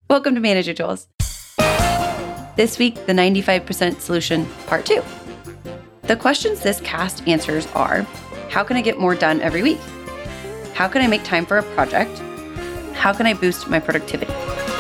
Welcome to Manager Tools. This week, the 95% Solution, Part 2. The questions this cast answers are, how can I get more done every week? How can I make time for a project? How can I boost my productivity?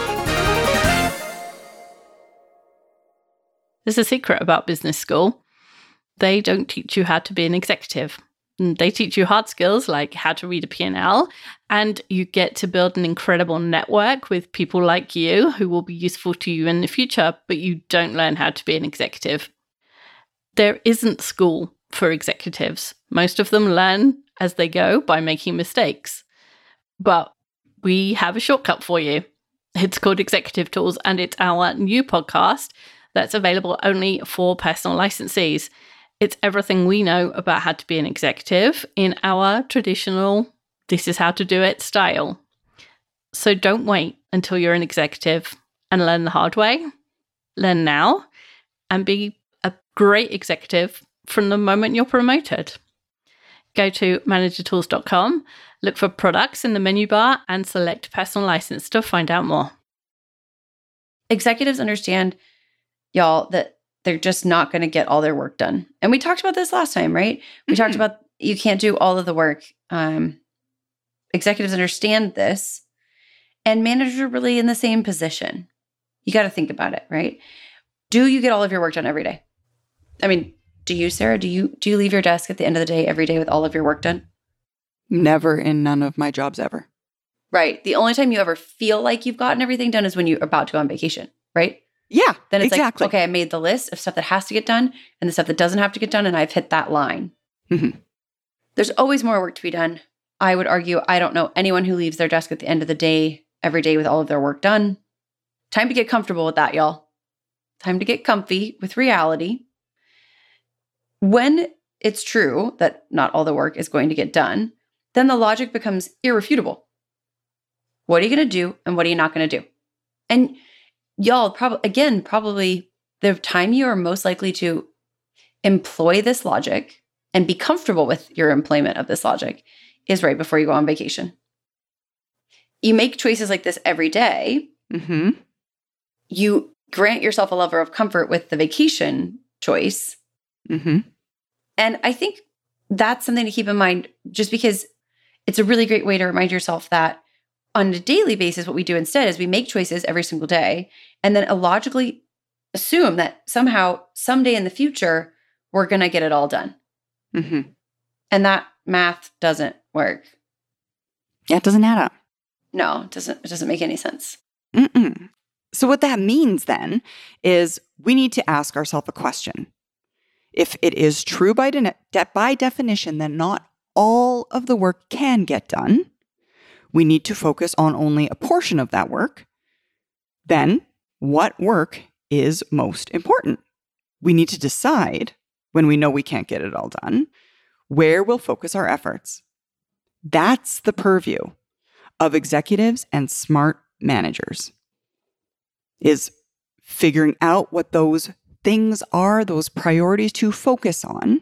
There's a secret about business school. They don't teach you how to be an executive. They teach you hard skills like how to read a P&L, and you get to build an incredible network with people like you who will be useful to you in the future, but you don't learn how to be an executive. There isn't school for executives. Most of them learn as they go by making mistakes. But we have a shortcut for you. It's called Executive Tools, and it's our new podcast that's available only for personal licensees. It's everything we know about how to be an executive in our traditional, this is how to do it style. So don't wait until you're an executive and learn the hard way. Learn now and be a great executive from the moment you're promoted. Go to managertools.com, look for products in the menu bar, and select personal license to find out more. Executives understand, y'all, that they're just not going to get all their work done. And we talked about this last time, right? We talked about you can't do all of the work. Executives understand this, and managers are really in the same position. You got to think about it, right? Do you get all of your work done every day? I mean, do you, Sarah? Do you leave your desk at the end of the day every day with all of your work done? Never in none of my jobs ever. Right. The only time you ever feel like you've gotten everything done is when you're about to go on vacation, right? Yeah, Then it's exactly. like, okay, I made the list of stuff that has to get done and the stuff that doesn't have to get done, and I've hit that line. Mm-hmm. There's always more work to be done. I would argue I don't know anyone who leaves their desk at the end of the day, every day with all of their work done. Time to get comfortable with that, y'all. Time to get comfy with reality. When it's true that not all the work is going to get done, then the logic becomes irrefutable. What are you going to do and what are you not going to do? And y'all, probably the time you are most likely to employ this logic and be comfortable with your employment of this logic is right before you go on vacation. You make choices like this every day. Mm-hmm. You grant yourself a level of comfort with the vacation choice. Mm-hmm. And I think that's something to keep in mind, just because it's a really great way to remind yourself that on a daily basis, what we do instead is we make choices every single day and then illogically assume that somehow, someday in the future, we're going to get it all done. Mm-hmm. And that math doesn't work. Yeah, it doesn't add up. No, it doesn't make any sense. Mm-mm. So what that means then is we need to ask ourselves a question. If it is true by definition that not all of the work can get done, we need to focus on only a portion of that work. Then, what work is most important? We need to decide, when we know we can't get it all done, where we'll focus our efforts. That's the purview of executives and smart managers, is figuring out what those things are, those priorities to focus on,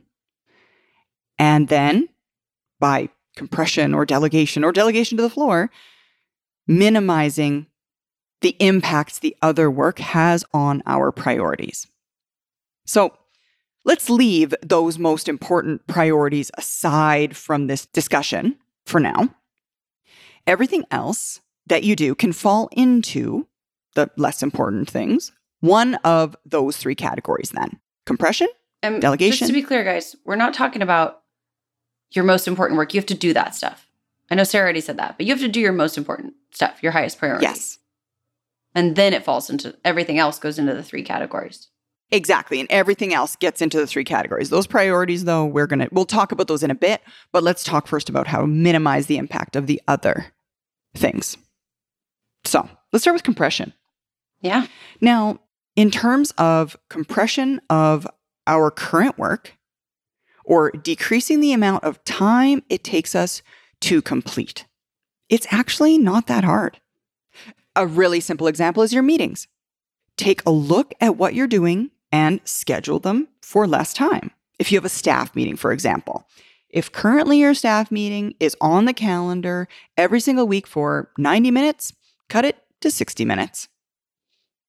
and then by compression or delegation to the floor, minimizing the impacts the other work has on our priorities. So let's leave those most important priorities aside from this discussion for now. Everything else that you do can fall into the less important things. One of those three categories then. Compression, delegation. Just to be clear, guys, we're not talking about your most important work. You have to do that stuff. I know Sarah already said that, but you have to do your most important stuff, your highest priority. Yes. And then it falls into, everything else goes into the three categories. Exactly. And everything else gets into the three categories. Those priorities, though, we'll talk about those in a bit, but let's talk first about how to minimize the impact of the other things. So let's start with compression. Yeah. Now, in terms of compression of our current work, or decreasing the amount of time it takes us to complete, it's actually not that hard. A really simple example is your meetings. Take a look at what you're doing and schedule them for less time. If you have a staff meeting, for example, if currently your staff meeting is on the calendar every single week for 90 minutes, cut it to 60 minutes.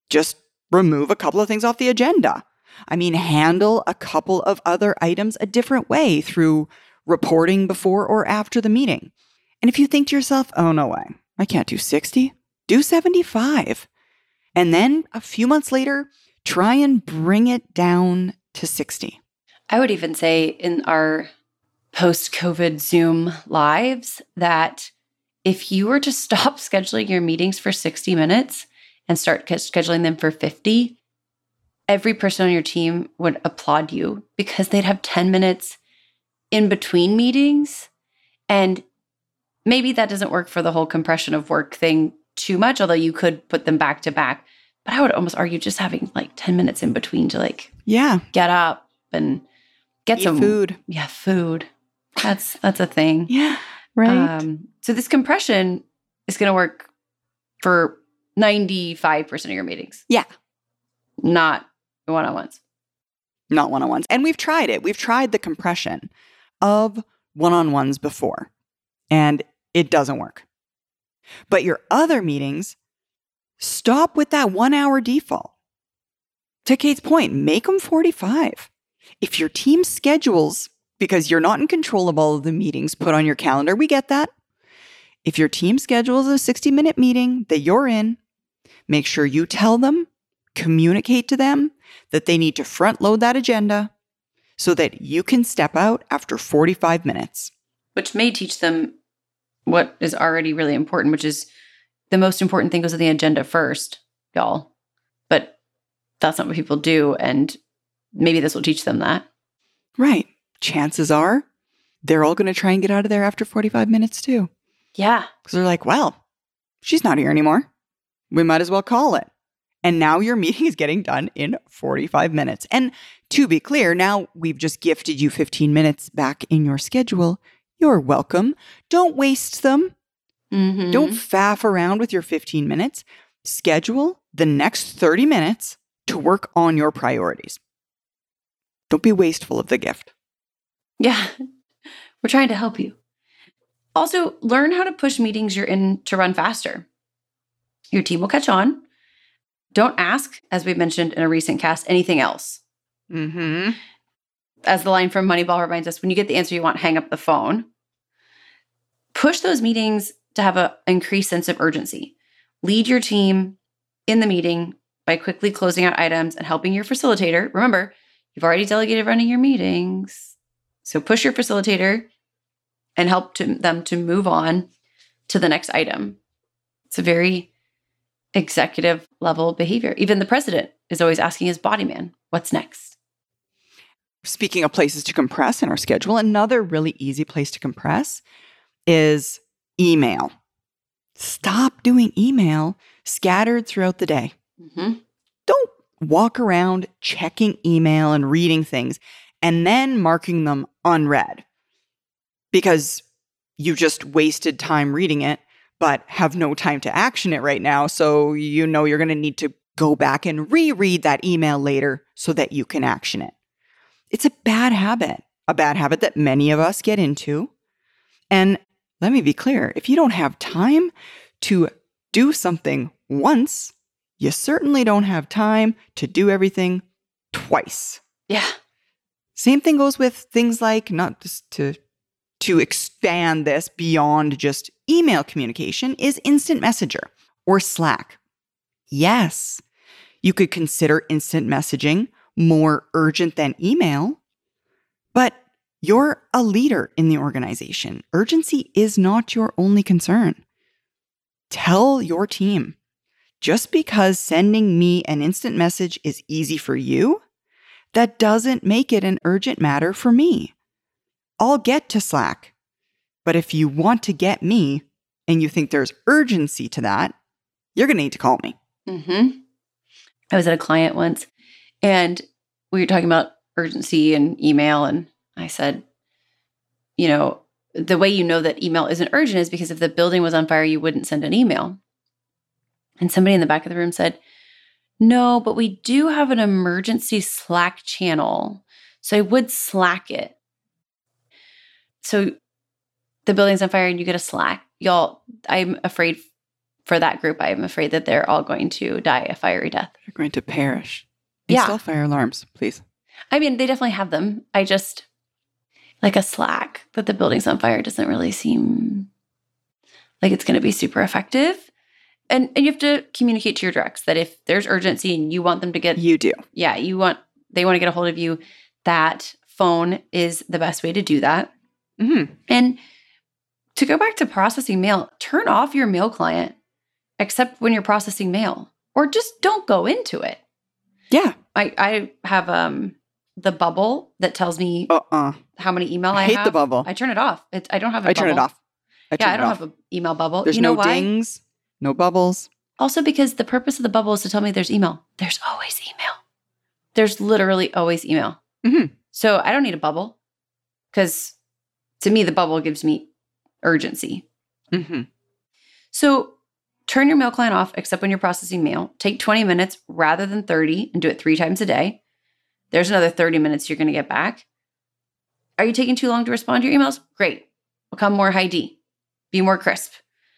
Just remove a couple of things off the agenda. I mean, handle a couple of other items a different way through reporting before or after the meeting. And if you think to yourself, oh, no way, I can't do 60, do 75. And then a few months later, try and bring it down to 60. I would even say in our post-COVID Zoom lives that if you were to stop scheduling your meetings for 60 minutes and start scheduling them for 50, every person on your team would applaud you because they'd have 10 minutes in between meetings. And maybe that doesn't work for the whole compression of work thing too much, although you could put them back to back. But I would almost argue just having like 10 minutes in between to get up and get some food. Yeah, food. That's a thing. Yeah, right. So this compression is going to work for 95% of your meetings. Yeah. Not one-on-ones. Not one-on-ones. And we've tried it. We've tried the compression of one-on-ones before, and it doesn't work. But your other meetings, stop with that 1 hour default. To Kate's point, make them 45. If your team schedules, because you're not in control of all of the meetings put on your calendar, we get that. If your team schedules a 60-minute meeting that you're in, make sure you tell them, communicate to them that they need to front load that agenda so that you can step out after 45 minutes. Which may teach them what is already really important, which is the most important thing goes on the agenda first, y'all. But that's not what people do. And maybe this will teach them that. Right. Chances are they're all going to try and get out of there after 45 minutes too. Yeah. Because they're like, well, she's not here anymore. We might as well call it. And now your meeting is getting done in 45 minutes. And to be clear, now we've just gifted you 15 minutes back in your schedule. You're welcome. Don't waste them. Mm-hmm. Don't faff around with your 15 minutes. Schedule the next 30 minutes to work on your priorities. Don't be wasteful of the gift. Yeah. We're trying to help you. Also, learn how to push meetings you're in to run faster. Your team will catch on. Don't ask, as we mentioned in a recent cast, anything else. Mm-hmm. As the line from Moneyball reminds us, when you get the answer you want, hang up the phone. Push those meetings to have an increased sense of urgency. Lead your team in the meeting by quickly closing out items and helping your facilitator. Remember, you've already delegated running your meetings. So push your facilitator and help them to move on to the next item. It's a very executive level behavior. Even the president is always asking his body man, what's next? Speaking of places to compress in our schedule, another really easy place to compress is email. Stop doing email scattered throughout the day. Mm-hmm. Don't walk around checking email and reading things and then marking them unread because you just wasted time reading it but have no time to action it right now. So you know you're going to need to go back and reread that email later so that you can action it. It's a bad habit that many of us get into. And let me be clear, if you don't have time to do something once, you certainly don't have time to do everything twice. Yeah. Same thing goes with things like, not just to expand this beyond just email communication, is Instant Messenger or Slack. Yes, you could consider instant messaging more urgent than email, but you're a leader in the organization. Urgency is not your only concern. Tell your team, just because sending me an instant message is easy for you, that doesn't make it an urgent matter for me. I'll get to Slack, but if you want to get me and you think there's urgency to that, you're going to need to call me. Mm-hmm. I was at a client once and we were talking about urgency and email. And I said, you know, the way you know that email isn't urgent is because if the building was on fire, you wouldn't send an email. And somebody in the back of the room said, no, but we do have an emergency Slack channel. So I would Slack it. So the building's on fire and you get a Slack. Y'all, I'm afraid for that group. I'm afraid that they're all going to die a fiery death. going to perish. Yeah. Install fire alarms, please. I mean, they definitely have them. I just, like a Slack that the building's on fire doesn't really seem like it's going to be super effective. And you have to communicate to your directs that if there's urgency and you want them to get, You do. yeah, they want to get a hold of you, that phone is the best way to do that. Mm-hmm. And to go back to processing mail, turn off your mail client, except when you're processing mail, or just don't go into it. Yeah. I have the bubble that tells me how many email I have. hate the bubble. I turn it off. I don't have a I bubble. turn it off. I don't have an email bubble. There's you know no why? dings, no bubbles. Also because the purpose of the bubble is to tell me there's email. There's always email. There's literally always email. Mm-hmm. So I don't need a bubble because to me, the bubble gives me urgency. Mm-hmm. So turn your mail client off except when you're processing mail. Take 20 minutes rather than 30 and do it 3 times a day. There's another 30 minutes you're going to get back. Are you taking too long to respond to your emails? Great. Become more high D. Be more crisp.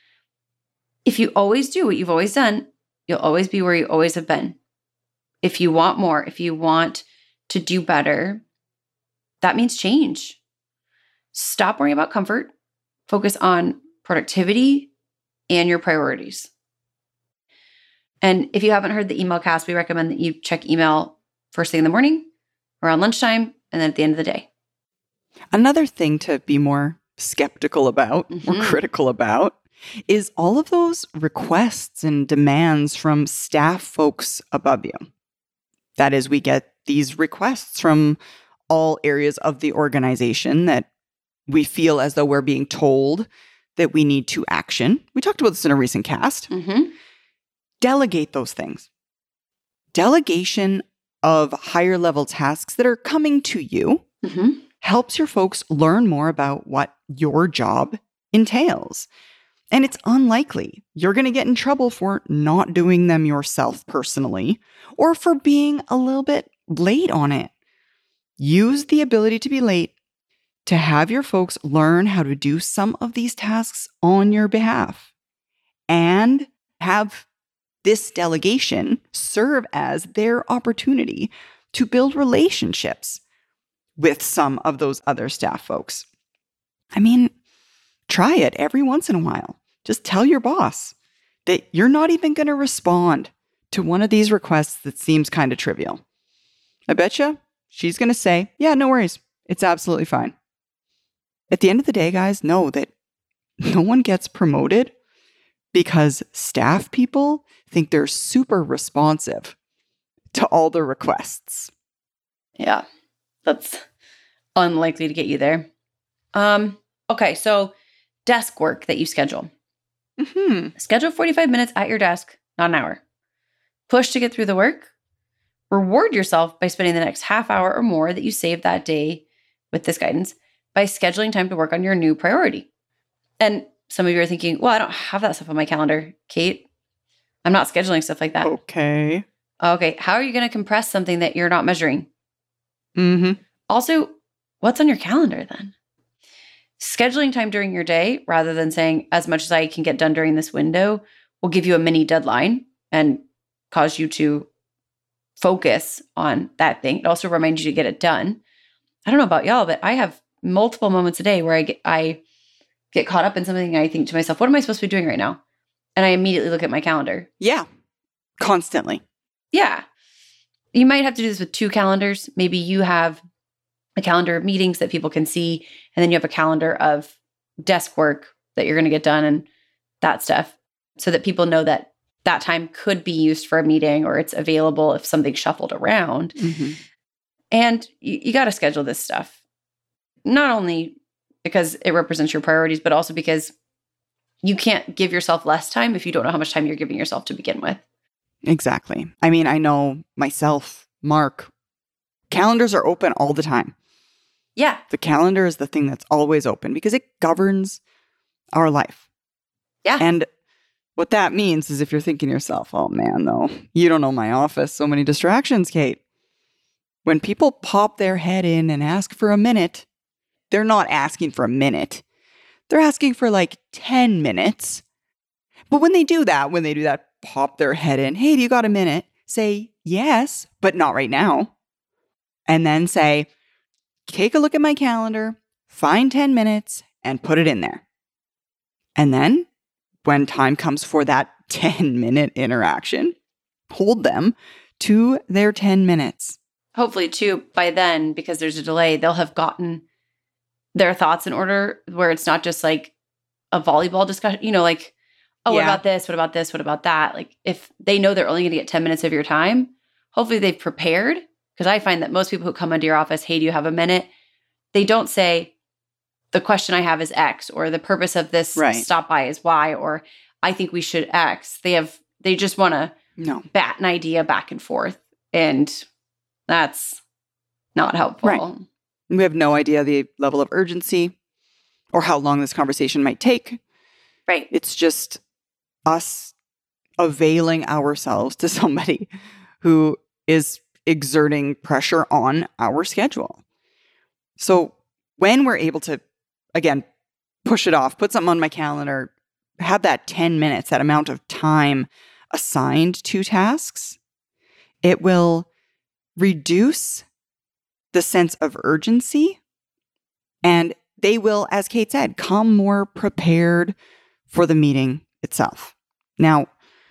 If you always do what you've always done, you'll always be where you always have been. If you want more, if you want to do better, that means change. Stop worrying about comfort. Focus on productivity and your priorities. And if you haven't heard the email cast, we recommend that you check email first thing in the morning, around lunchtime, and then at the end of the day. Another thing to be more skeptical about or critical about is all of those requests and demands from staff folks above you. That is, we get these requests from all areas of the organization that we feel as though we're being told that we need to action. We talked about this in a recent cast. Mm-hmm. Delegate those things. Delegation of higher level tasks that are coming to you helps your folks learn more about what your job entails. And it's unlikely you're going to get in trouble for not doing them yourself personally or for being a little bit late on it. Use the ability to be late to have your folks learn how to do some of these tasks on your behalf and have this delegation serve as their opportunity to build relationships with some of those other staff folks. I mean, try it every once in a while. Just tell your boss that you're not even going to respond to one of these requests that seems kind of trivial. I betcha she's going to say, yeah, no worries. It's absolutely fine. At the end of the day, guys, know that no one gets promoted because staff people think they're super responsive to all the requests. Yeah, that's unlikely to get you there. Okay, so desk work that you schedule. Schedule 45 minutes at your desk, not an hour. Push to get through the work. Reward yourself by spending the next half hour or more that you saved that day with this guidance by scheduling time to work on your new priority. And some of you are thinking, well, I don't have that stuff on my calendar, Kate. I'm not scheduling stuff like that. Okay. Okay, how are you going to compress something that you're not measuring? Mm-hmm. Also, what's on your calendar then? Scheduling time during your day rather than saying as much as I can get done during this window will give you a mini deadline and cause you to focus on that thing. It also reminds you to get it done. I don't know about y'all, but I have multiple moments a day where I get caught up in something and I think to myself, what am I supposed to be doing right now? And I immediately look at my calendar. Yeah. Constantly. Yeah. You might have to do this with 2 calendars. Maybe you have a calendar of meetings that people can see, and then you have a calendar of desk work that you're going to get done and that stuff so that people know that that time could be used for a meeting or it's available if something's shuffled around. And you got to schedule this stuff, not only because it represents your priorities, but also because you can't give yourself less time if you don't know how much time you're giving yourself to begin with. Exactly. I mean, I know myself, Mark, calendars are open all the time. Yeah. The calendar is the thing that's always open because it governs our life. Yeah. And what that means is if you're thinking to yourself, oh man, though, you don't know my office. So many distractions, Kate. When people pop their head in and ask for a minute, they're not asking for a minute. They're asking for like 10 minutes. But when they do that, pop their head in, hey, do you got a minute? say yes, but not right now. And then say, take a look at my calendar, find 10 minutes, and put it in there. And then when time comes for that 10-minute interaction, hold them to their 10 minutes. Hopefully, too, by then, because there's a delay, they'll have gotten their thoughts in order where it's not just like a volleyball discussion, like, oh, what about this? What about this? What about that? Like, if they know they're only going to get 10 minutes of your time, hopefully they've prepared. Because I find that most people who come into your office, hey, do you have a minute? They don't say, the question I have is X, or the purpose of this stop by is Y, or I think we should X. They just want to bat an idea back and forth. And that's not helpful. Right. We have no idea the level of urgency or how long this conversation might take. Right. It's just us availing ourselves to somebody who is exerting pressure on our schedule. So when we're able to, again, push it off, put something on my calendar, have that 10 minutes, that amount of time assigned to tasks, it will reduce the sense of urgency, and they will, as Kate said, come more prepared for the meeting itself. Now,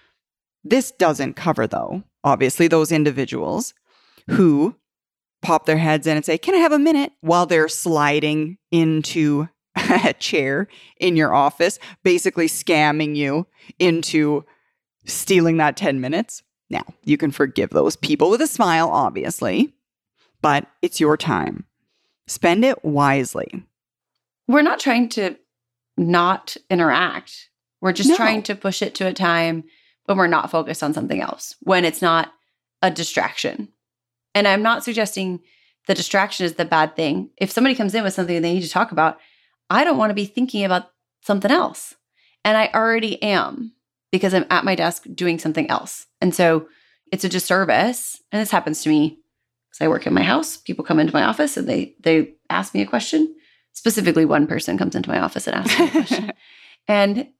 this doesn't cover, though, obviously, those individuals who pop their heads in and say, can I have a minute, while they're sliding into a chair in your office, basically scamming you into stealing that 10 minutes. Now, you can forgive those people with a smile, obviously, but it's your time. Spend it wisely. We're not trying to not interact. We're just trying to push it to a time when we're not focused on something else, when it's not a distraction. And I'm not suggesting the distraction is the bad thing. If somebody comes in with something they need to talk about, I don't want to be thinking about something else. And I already am, because I'm at my desk doing something else. And so it's a disservice. And this happens to me because I work in my house. People come into my office and they ask me a question. Specifically, one person comes into my office and asks me a question. And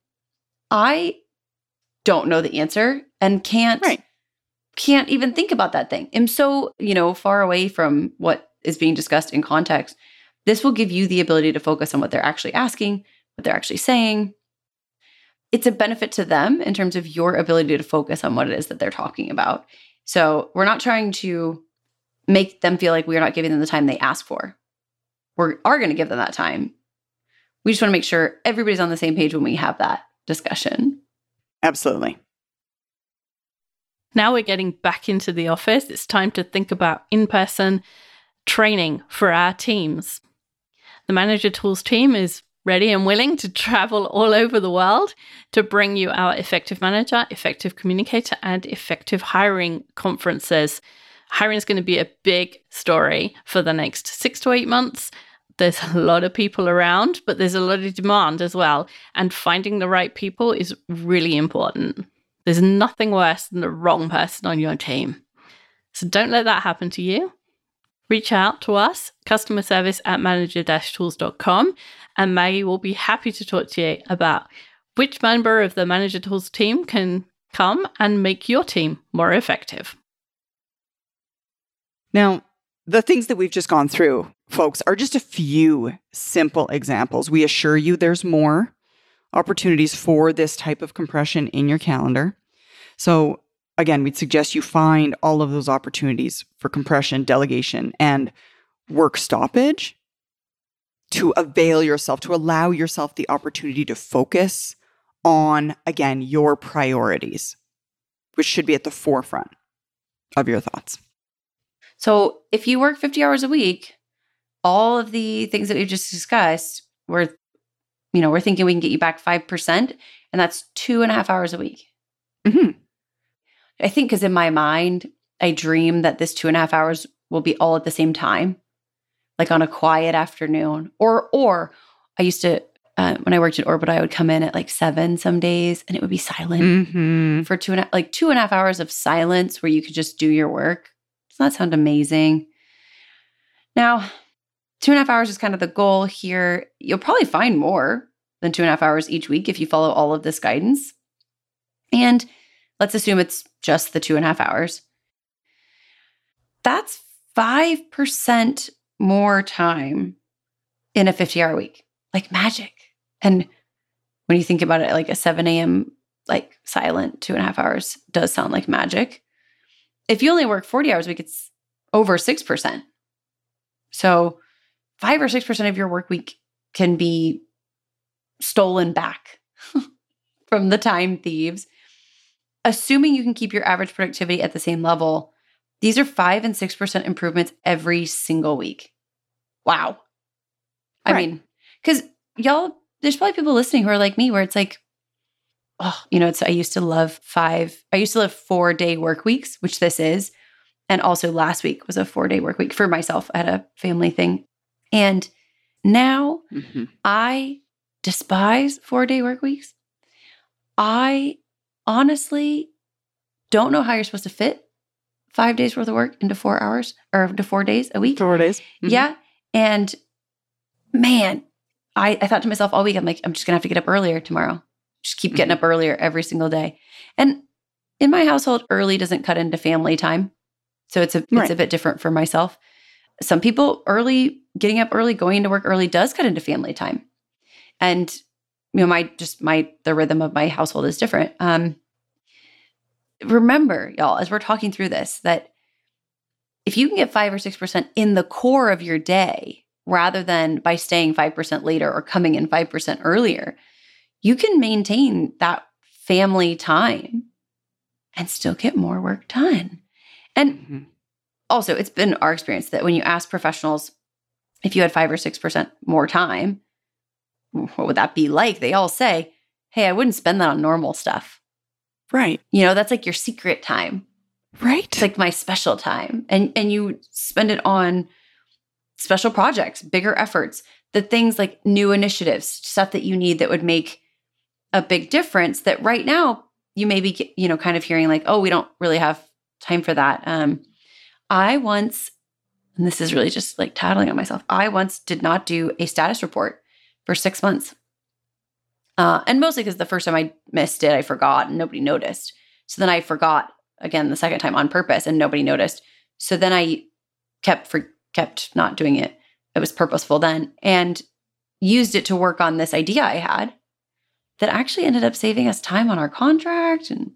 I don't know the answer and can't even think about that thing. I'm so, far away from what is being discussed in context. This will give you the ability to focus on what they're actually asking, what they're actually saying. It's a benefit to them in terms of your ability to focus on what it is that they're talking about. So we're not trying to make them feel like we're not giving them the time they ask for. We are going to give them that time. We just want to make sure everybody's on the same page when we have that discussion. Absolutely. Now we're getting back into the office. It's time to think about in-person training for our teams. The Manager Tools team is ready and willing to travel all over the world to bring you our Effective Manager, Effective Communicator, and Effective Hiring conferences. Hiring is going to be a big story for the next 6 to 8 months. There's a lot of people around, but there's a lot of demand as well. And finding the right people is really important. There's nothing worse than the wrong person on your team. So don't let that happen to you. Reach out to us, customer service at manager-tools.com, and Maggie will be happy to talk to you about which member of the Manager Tools team can come and make your team more effective. Now, the things that we've just gone through, folks, are just a few simple examples. We assure you there's more opportunities for this type of compression in your calendar. So again, we'd suggest you find all of those opportunities for compression, delegation, and work stoppage to avail yourself, to allow yourself the opportunity to focus on, again, your priorities, which should be at the forefront of your thoughts. So if you work 50 hours a week, all of the things that we've just discussed, we're thinking we can get you back 5%, and that's 2.5 hours a week. Mm-hmm. I think because in my mind, I dream that this 2.5 hours will be all at the same time, like on a quiet afternoon. Or I used to, when I worked at Orbit, I would come in at like 7 some days, and it would be silent for 2.5 hours of silence where you could just do your work. Doesn't that sound amazing? Now, 2.5 hours is kind of the goal here. You'll probably find more than 2.5 hours each week if you follow all of this guidance. And let's assume it's just the 2.5 hours. That's 5% more time in a 50-hour week. Like magic. And when you think about it, like a 7 a.m. like silent 2.5 hours does sound like magic. If you only work 40 hours a week, it's over 6%. So 5 or 6% of your work week can be stolen back from the time thieves. Assuming you can keep your average productivity at the same level, these are 5 and 6% improvements every single week. Wow. I mean, because y'all, there's probably people listening who are like me where it's like, oh, I used to love 4-day work weeks, which this is. And also last week was a 4-day work week for myself. I had a family thing. And now I despise 4-day work weeks. I honestly don't know how you're supposed to fit 5 days worth of work into 4 hours or into 4 days a week. 4 days. Mm-hmm. Yeah. And man, I thought to myself all week, I'm like, I'm just going to have to get up earlier tomorrow. Just keep getting up earlier every single day. And in my household, early doesn't cut into family time. So it's a bit different for myself. Some people getting up early, going to work early does cut into family time. And the rhythm of my household is different. Remember, y'all, as we're talking through this, that if you can get 5 or 6% in the core of your day, rather than by staying 5% later or coming in 5% earlier, you can maintain that family time and still get more work done. And also, it's been our experience that when you ask professionals if you had 5 or 6% more time, what would that be like? They all say, hey, I wouldn't spend that on normal stuff. Right. That's like your secret time. Right. It's like my special time. And you spend it on special projects, bigger efforts, the things like new initiatives, stuff that you need that would make a big difference that right now you may be, kind of hearing like, oh, we don't really have time for that. I once, and this is really just like tattling on myself, I once did not do a status report for 6 months. And mostly because the first time I missed it, I forgot and nobody noticed. So then I forgot again the second time on purpose and nobody noticed. So then I kept not doing it. It was purposeful then, and used it to work on this idea I had that actually ended up saving us time on our contract. And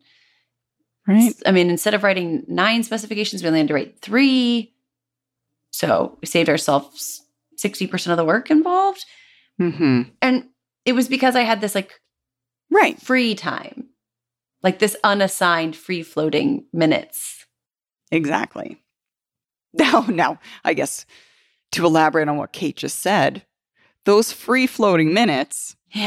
instead of writing 9 specifications, we only had to write 3. So we saved ourselves 60% of the work involved. Mm-hmm. And it was because I had this free time, like this unassigned free floating minutes. Exactly. Now, I guess to elaborate on what Kate just said, those free floating minutes, we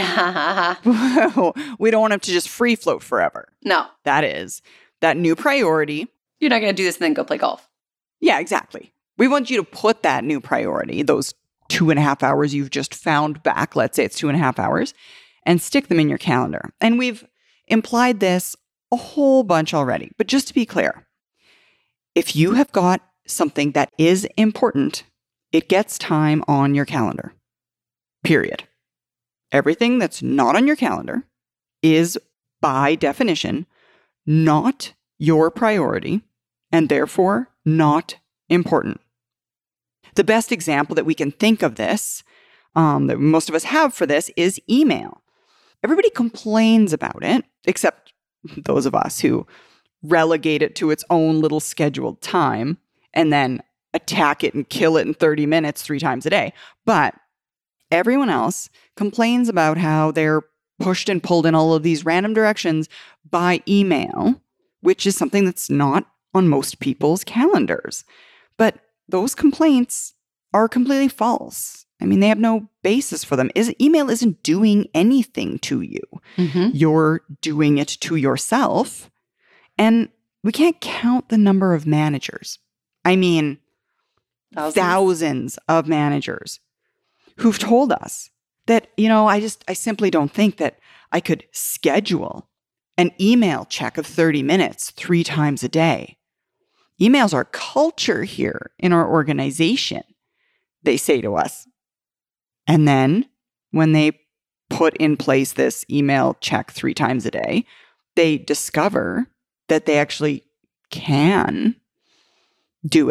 don't want them to just free float forever. No. That is that new priority. You're not going to do this and then go play golf. Yeah, exactly. We want you to put that new priority, those 2.5 hours you've just found back, let's say it's 2.5 hours, and stick them in your calendar. And we've implied this a whole bunch already. But just to be clear, if you have got something that is important, it gets time on your calendar. Period. Everything that's not on your calendar is, by definition, not your priority and therefore not important. The best example that we can think of this, that most of us have for this, is email. Everybody complains about it, except those of us who relegate it to its own little scheduled time and then attack it and kill it in 30 minutes 3 times a day. But everyone else complains about how they're pushed and pulled in all of these random directions by email, which is something that's not on most people's calendars. But those complaints are completely false. I mean, they have no basis for them. Email isn't doing anything to you. Mm-hmm. You're doing it to yourself. And we can't count the number of managers. I mean, thousands of managers who've told us that, I simply don't think that I could schedule an email check of 30 minutes 3 times a day. Emails are culture here in our organization, they say to us. And then when they put in place this email check 3 times a day, they discover that they actually can do it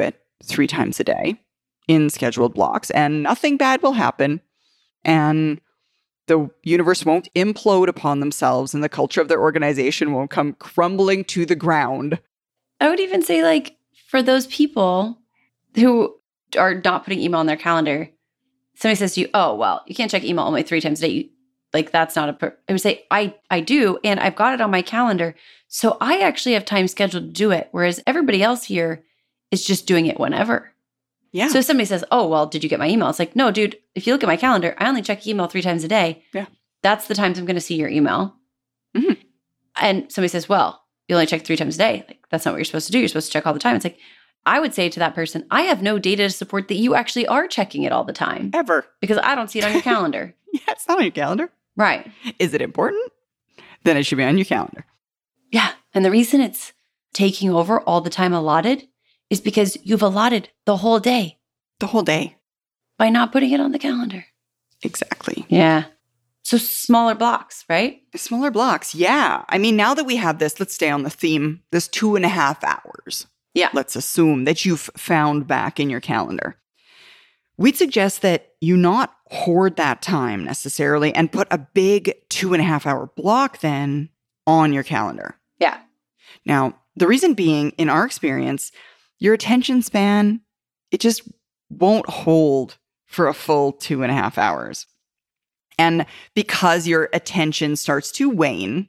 3 times a day in scheduled blocks, and nothing bad will happen. And the universe won't implode upon themselves, and the culture of their organization won't come crumbling to the ground. I would even say, like, for those people who are not putting email on their calendar, somebody says to you, oh, well, you can't check email only 3 times a day. Like, that's not I would say, I do, and I've got it on my calendar. So I actually have time scheduled to do it, whereas everybody else here is just doing it whenever. Yeah. So if somebody says, oh, well, did you get my email? It's like, no, dude, if you look at my calendar, I only check email 3 times a day. Yeah. That's the times I'm going to see your email. Mhm. And somebody says, well, you only check 3 times a day. Like, that's not what you're supposed to do. You're supposed to check all the time. It's like, I would say to that person, I have no data to support that you actually are checking it all the time. Ever. Because I don't see it on your calendar. Yeah, it's not on your calendar. Right. Is it important? Then it should be on your calendar. Yeah. And the reason it's taking over all the time allotted is because you've allotted the whole day The whole day. by not putting it on the calendar. Exactly. Yeah. So smaller blocks, right? Smaller blocks. Yeah. I mean, now that we have this, let's stay on the theme, this 2.5 hours. Yeah. Let's assume that you've found back in your calendar. We'd suggest that you not hoard that time necessarily and put a big 2.5 hour block then on your calendar. Yeah. Now, the reason being, in our experience, your attention span, it just won't hold for a full 2.5 hours. And because your attention starts to wane,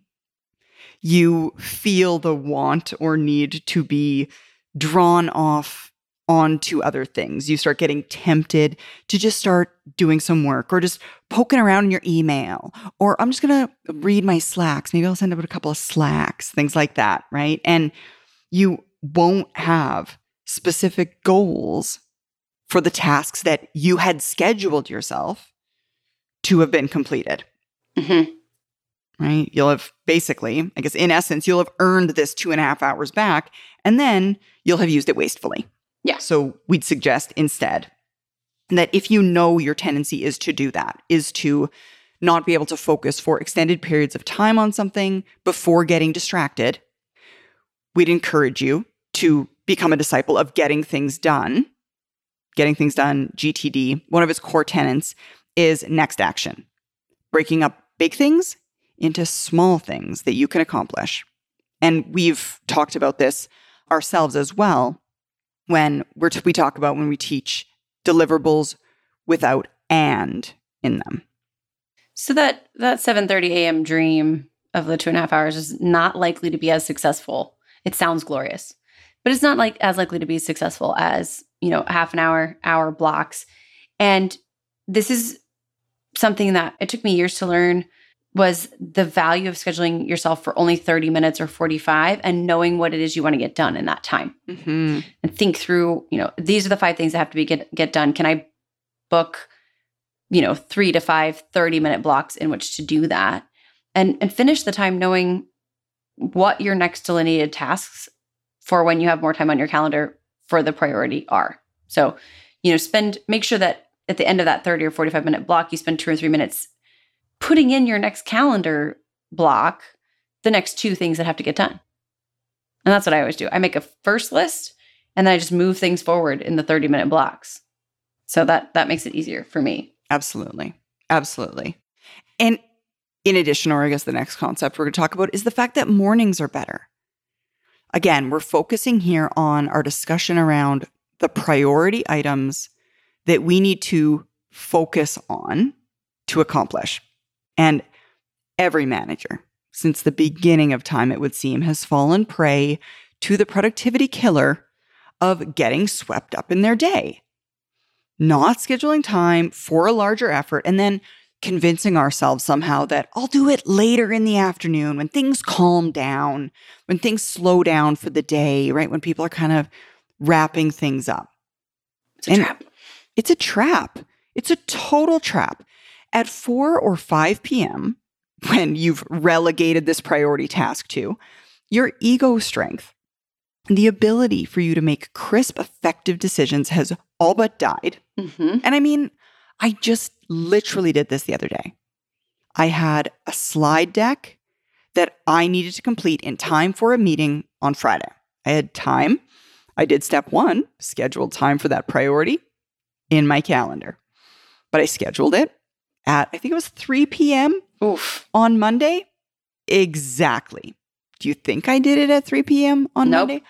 you feel the want or need to be drawn off onto other things. You start getting tempted to just start doing some work or just poking around in your email, or I'm just going to read my Slacks. Maybe I'll send out a couple of Slacks, things like that, right? And you won't have specific goals for the tasks that you had scheduled yourself to have been completed. Mm-hmm. Right? You'll have basically, I guess in essence, you'll have earned this 2.5 hours back, and then you'll have used it wastefully. Yeah. So we'd suggest instead that if you know your tendency is to do that, is to not be able to focus for extended periods of time on something before getting distracted, we'd encourage you to become a disciple of getting things done. Getting things done, GTD, one of its core tenets is next action. Breaking up big things into small things that you can accomplish. And we've talked about this ourselves as well when we talk about when we teach deliverables without "and" in them. So that 7:30 a.m. dream of the 2.5 hours is not likely to be as successful. It sounds glorious, but it's not like as likely to be successful as, half an hour blocks. And this is something that it took me years to learn, was the value of scheduling yourself for only 30 minutes or 45 and knowing what it is you want to get done in that time. Mm-hmm. And think through, these are the 5 things that have to be get done. Can I book, 3 to 5 30-minute blocks in which to do that, and finish the time knowing what your next delineated tasks for when you have more time on your calendar for the priority are. So, make sure that at the end of that 30 or 45-minute block, you spend 2 or 3 minutes putting in your next calendar block, the next 2 things that have to get done. And that's what I always do. I make a first list, and then I just move things forward in the 30-minute blocks. So that makes it easier for me. Absolutely. Absolutely. And in addition, or I guess the next concept we're going to talk about is the fact that mornings are better. Again, we're focusing here on our discussion around the priority items that we need to focus on to accomplish. And every manager, since the beginning of time, it would seem, has fallen prey to the productivity killer of getting swept up in their day. Not scheduling time for a larger effort and then convincing ourselves somehow that I'll do it later in the afternoon when things calm down, when things slow down for the day, right? When people are kind of wrapping things up. It's a trap. It's a trap. It's a total trap. At 4 or 5 p.m., when you've relegated this priority task to, your ego strength, the ability for you to make crisp, effective decisions has all but died. Mm-hmm. And I mean, I just literally did this the other day. I had a slide deck that I needed to complete in time for a meeting on Friday. I had time. I did step 1, scheduled time for that priority in my calendar. But I scheduled it at, I think it was 3 p.m. Oof. on Monday. Exactly. Do you think I did it at 3 p.m. on Nope. Monday?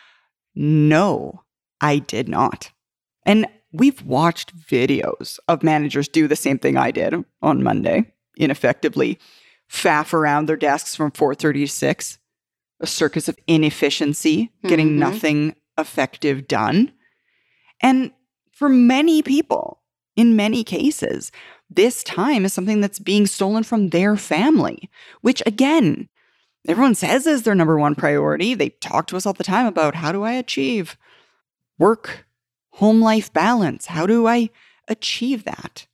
No, I did not. And we've watched videos of managers do the same thing I did on Monday, ineffectively faff around their desks from 4:30 to 6, a circus of inefficiency, getting nothing effective done. And for many people, in many cases, this time is something that's being stolen from their family, which again, everyone says is their number one priority. They talk to us all the time about, how do I achieve work, home life balance? How do I achieve that?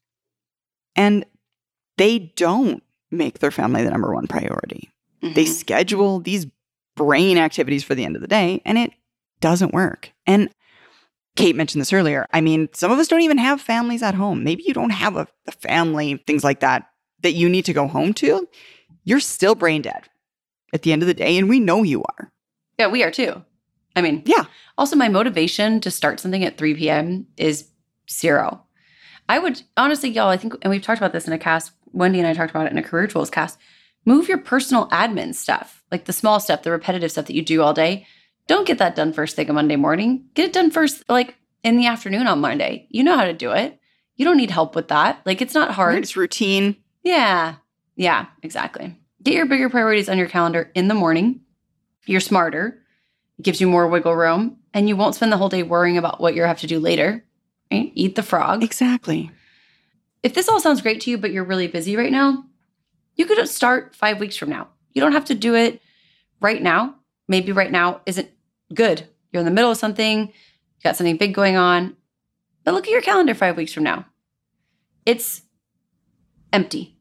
And they don't make their family the number one priority. They schedule these brain activities for the end of the day, and it doesn't work. And Kate mentioned this earlier. I mean, some of us don't even have families at home. Maybe you don't have a family, things like that you need to go home to. You're still brain dead at the end of the day, and we know you are. Yeah, we are too. I mean, yeah. Also, my motivation to start something at 3 p.m. is 0. I would, honestly, y'all, I think, and we've talked about this in a cast, Wendy and I talked about it in a Career Tools cast, move your personal admin stuff, like the small stuff, the repetitive stuff that you do all day. Don't get that done first thing on Monday morning. Get it done first, like in the afternoon on Monday. You know how to do it. You don't need help with that. Like, it's not hard. It's routine. Yeah. Yeah, exactly. Get your bigger priorities on your calendar in the morning. You're smarter. It gives you more wiggle room, and you won't spend the whole day worrying about what you have to do later. Right? Eat the frog. Exactly. If this all sounds great to you, but you're really busy right now, you could start 5 weeks from now. You don't have to do it right now. Maybe right now isn't good. You're in the middle of something. You got something big going on. But look at your calendar 5 weeks from now. It's empty.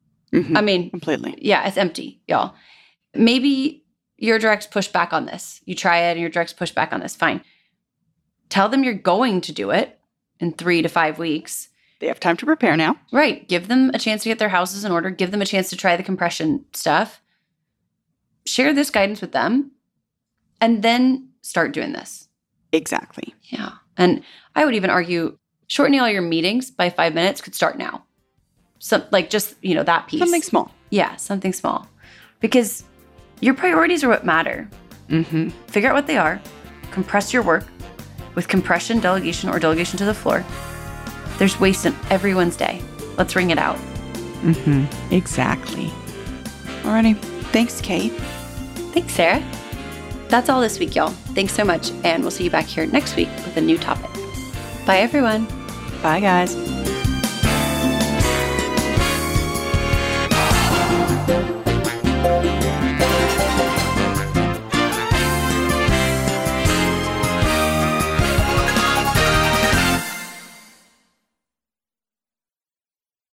I mean, completely. Yeah, it's empty, y'all. Maybe your directs push back on this. You try it and your directs push back on this. Fine. Tell them you're going to do it in 3 to 5 weeks. They have time to prepare now. Right. Give them a chance to get their houses in order. Give them a chance to try the compression stuff. Share this guidance with them. And then start doing this. Exactly. Yeah. And I would even argue shortening all your meetings by 5 minutes could start now. So, like, just, that piece. Something small. Yeah, something small. Because your priorities are what matter. Figure out what they are. Compress your work with compression, delegation, or delegation to the floor. There's waste in everyone's day. Let's wring it out. Exactly. Alrighty. Thanks, Kate. Thanks, Sarah. That's all this week, y'all. Thanks so much, and we'll see you back here next week with a new topic. Bye, everyone. Bye, guys.